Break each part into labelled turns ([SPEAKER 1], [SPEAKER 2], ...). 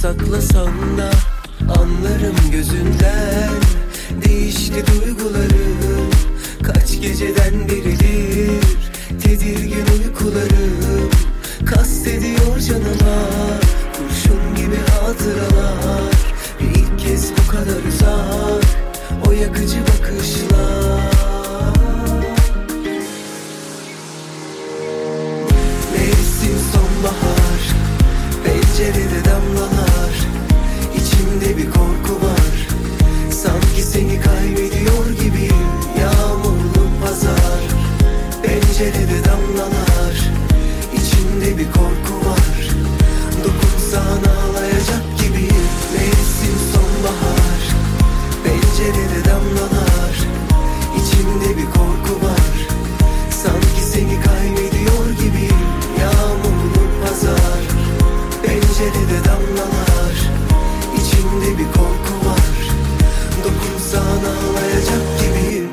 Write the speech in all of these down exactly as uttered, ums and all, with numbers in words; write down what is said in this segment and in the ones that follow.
[SPEAKER 1] saklasan da anlarım gözünden. Değişti duygularım, kaç geceden beridir tedirgin uykularım. Kastediyor canıma kurşun gibi hatıralar. Bir ilk kez bu kadar uzak o yakıcı bakışlar. Mevsim sonbahar, pencerede damlalar. İçimde bir korku var, sanki seni kaybediyor gibiyim. Yağmurlu pazar, pencerede damlalar. İçimde bir korku var, dokunsan ağlayacak gibiyim. Mevsim sonbahar, pencerede damlalar. İçimde bir korku var, sanki seni kaybediyor gibiyim. Yağmurlu pazar, pencerede damlalar. İçimde bir korku var, dokunsan ağlayacak gibiyim.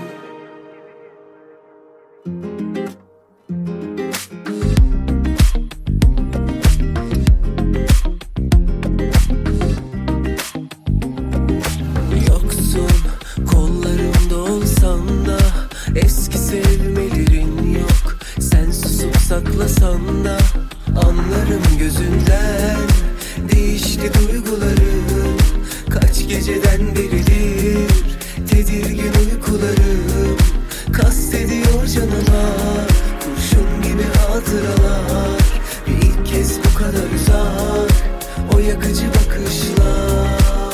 [SPEAKER 1] Yoksun kollarımda olsan da eski sevmelerin yok. Sen susup saklasan da anlarım gözünden. Değişti duygularım, kaç geceden beridir tedirgin uykularım. Kastediyor canıma kurşun gibi hatıralar. Bir ilk kez bu kadar uzak o yakıcı bakışlar.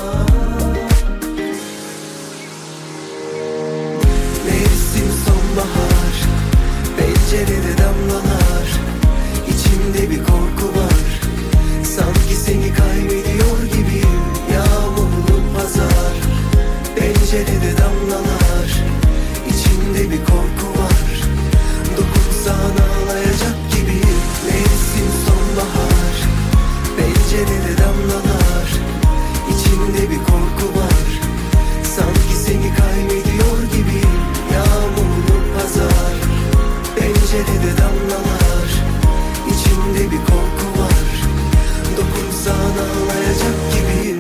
[SPEAKER 1] Mevsim sonbahar, pencerede damlalar. İçimde bir korku var, sanki seni kaybediyor gibiyim. Yağmurlu pazar, pencerede damlalar. İçimde bir korku var, dokunsan ağlayacak gibiyim. Mevsim sonbahar, pencerede damlalar. İçimde bir korku var, sanki seni kaybediyor gibiyim. Yağmurlu pazar, pencerede damlalar. İçimde bir korku var, dokunsan ağlayacak gibiyim.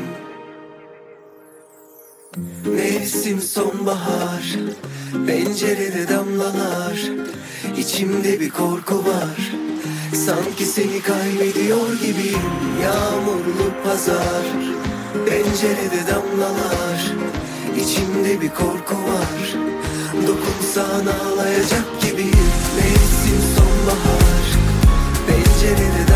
[SPEAKER 1] Mevsim sonbahar, pencerede damlalar. İçimde bir korku var, sanki seni kaybediyor gibiyim. Yağmurlu pazar, pencerede damlalar. İçimde bir korku var, dokunsan ağlayacak gibiyim. Mevsim sonbahar, pencerede damlalar.